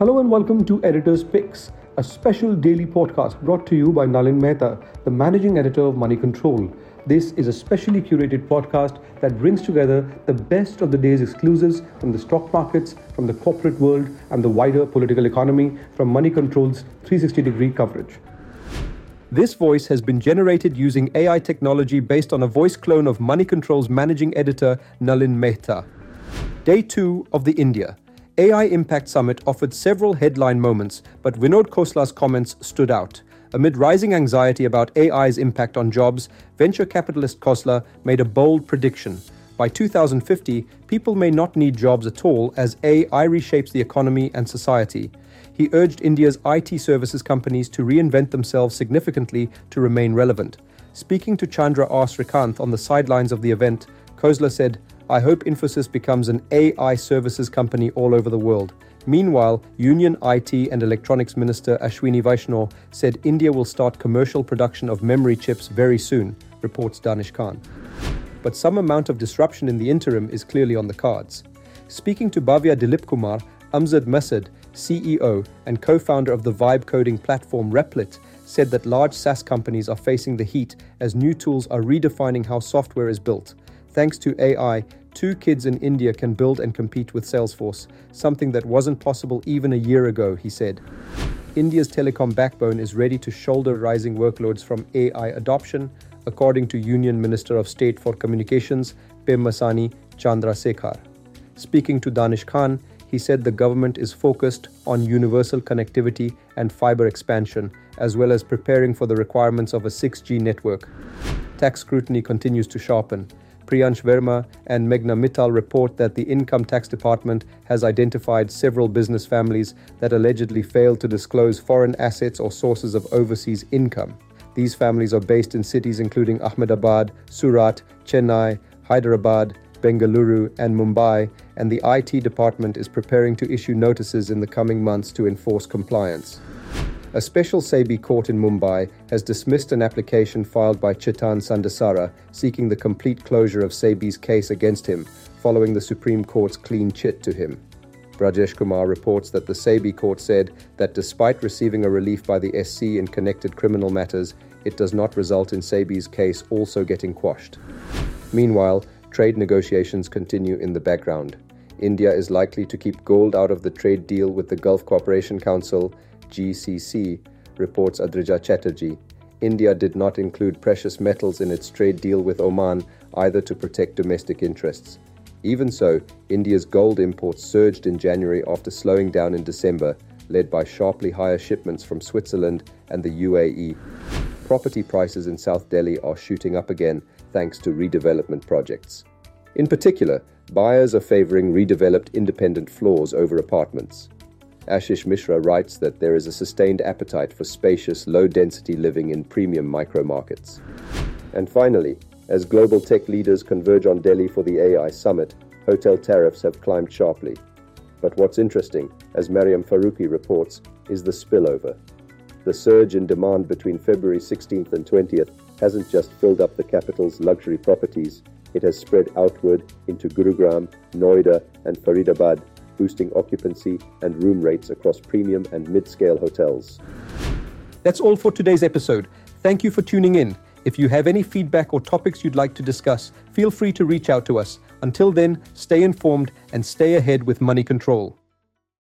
Hello and welcome to Editor's Picks, a special daily podcast brought to you by Nalin Mehta, the managing editor of Money Control. This is a specially curated podcast that brings together the best of the day's exclusives from the stock markets, from the corporate world, and the wider political economy from Money Control's 360-degree coverage. This voice has been generated using AI technology based on a voice clone of Money Control's managing editor, Nalin Mehta. Day 2 of the India AI Impact Summit offered several headline moments, but Vinod Khosla's comments stood out. Amid rising anxiety about AI's impact on jobs, venture capitalist Khosla made a bold prediction. By 2050, people may not need jobs at all as AI reshapes the economy and society. He urged India's IT services companies to reinvent themselves significantly to remain relevant. Speaking to Chandra R. Srikanth on the sidelines of the event, Khosla said, "I hope Infosys becomes an AI services company all over the world." Meanwhile, Union IT and Electronics Minister Ashwini Vaishnaw said India will start commercial production of memory chips very soon, reports Danish Khan. But some amount of disruption in the interim is clearly on the cards. Speaking to Bhavya Dilip Kumar, Amjad Masud, CEO and co-founder of the vibe coding platform Replit, said that large SaaS companies are facing the heat as new tools are redefining how software is built. Thanks to AI, 2 kids in India can build and compete with Salesforce, something that wasn't possible even a year ago, he said. India's telecom backbone is ready to shoulder rising workloads from AI adoption, according to Union Minister of State for Communications, Pemmasani Chandrasekhar. Speaking to Danish Khan, he said the government is focused on universal connectivity and fiber expansion, as well as preparing for the requirements of a 6G network. Tax scrutiny continues to sharpen. Priyansh Verma and Meghna Mittal report that the Income Tax Department has identified several business families that allegedly failed to disclose foreign assets or sources of overseas income. These families are based in cities including Ahmedabad, Surat, Chennai, Hyderabad, Bengaluru, and Mumbai, and the IT department is preparing to issue notices in the coming months to enforce compliance. A special SEBI court in Mumbai has dismissed an application filed by Chetan Sandasara seeking the complete closure of SEBI's case against him, following the Supreme Court's clean chit to him. Brajesh Kumar reports that the SEBI court said that despite receiving a relief by the SC in connected criminal matters, it does not result in SEBI's case also getting quashed. Meanwhile, trade negotiations continue in the background. India is likely to keep gold out of the trade deal with the Gulf Cooperation Council, GCC, reports Adrija Chatterjee. India did not include precious metals in its trade deal with Oman either to protect domestic interests. Even so, India's gold imports surged in January after slowing down in December, led by sharply higher shipments from Switzerland and the UAE. Property prices in South Delhi are shooting up again thanks to redevelopment projects. In particular, buyers are favoring redeveloped independent floors over apartments. Ashish Mishra writes that there is a sustained appetite for spacious, low-density living in premium micro-markets. And finally, as global tech leaders converge on Delhi for the AI summit, hotel tariffs have climbed sharply. But what's interesting, as Mariam Faruqi reports, is the spillover. The surge in demand between February 16th and 20th hasn't just filled up the capital's luxury properties, it has spread outward into Gurugram, Noida, and Faridabad, boosting occupancy and room rates across premium and mid-scale hotels. That's all for today's episode. Thank you for tuning in. If you have any feedback or topics you'd like to discuss, feel free to reach out to us. Until then, stay informed and stay ahead with Money Control.